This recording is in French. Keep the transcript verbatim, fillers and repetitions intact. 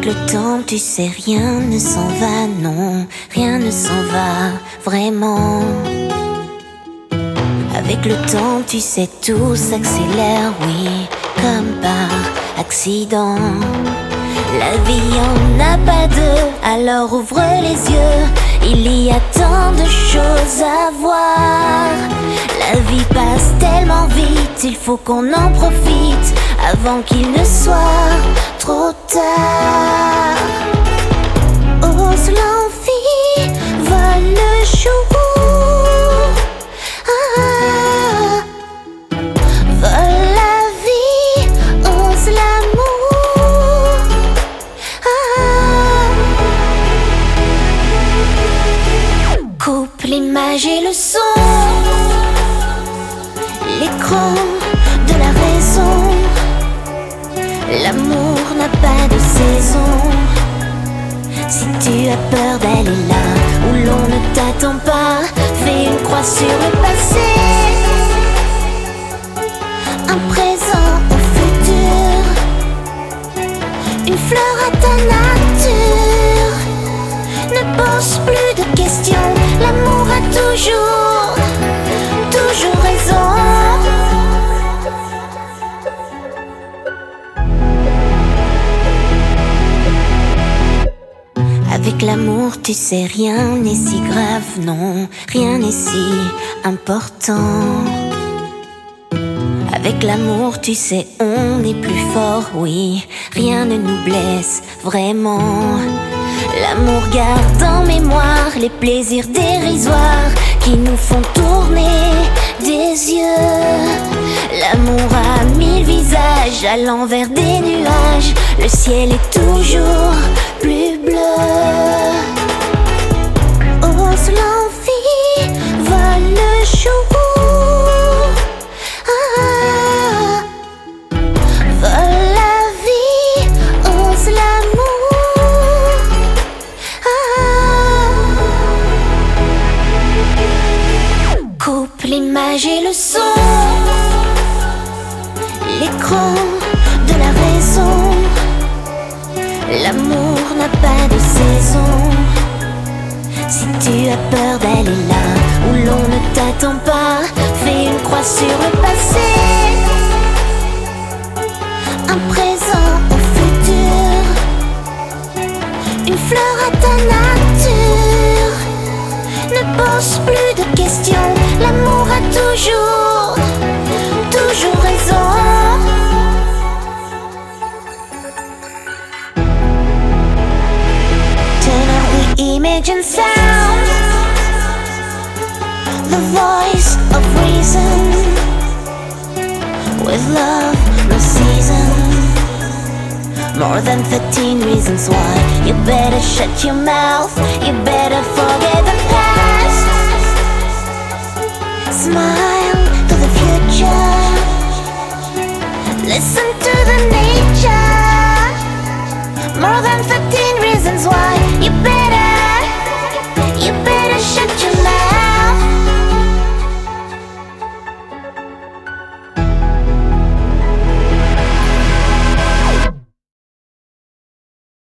Avec le temps, tu sais, rien ne s'en va, non, rien ne s'en va, vraiment. Avec le temps, tu sais, tout s'accélère, oui, comme par accident. La vie en a pas deux, alors ouvre les yeux, il y a tant de choses à voir. La vie passe tellement vite, il faut qu'on en profite avant qu'il ne soit trop tard. Ose l'envie, vole le jour, ah, vole la vie, ose l'amour, ah. Coupe l'image et le son, l'écran de la raison. L'amour n'a pas de saison. Si tu as peur d'aller là où l'on ne t'attend pas, fais une croix sur le passé, un présent au futur, une fleur à ta nature. Ne pose plus de questions, l'amour a toujours, toujours raison. Avec l'amour, tu sais, rien n'est si grave, non, rien n'est si important. Avec l'amour, tu sais, on est plus fort, oui, rien ne nous blesse vraiment. L'amour garde en mémoire les plaisirs dérisoires qui nous font tourner des yeux. L'amour a mille visages à l'envers des nuages, le ciel est toujours plus bleu. Ose l'envie, vole le jour, ah, vole la vie, ose l'amour, ah. Coupe l'image et le son, l'écran de la raison. L'amour n'a pas de saison. Si tu as peur d'aller là où l'on ne t'attend pas, fais une croix sur le passé, un présent au futur, une fleur à ta nature. Ne pose plus de questions, l'amour a toujours, toujours raison. Image and sound, the voice of reason. With love, no season. More than thirteen reasons why you better shut your mouth.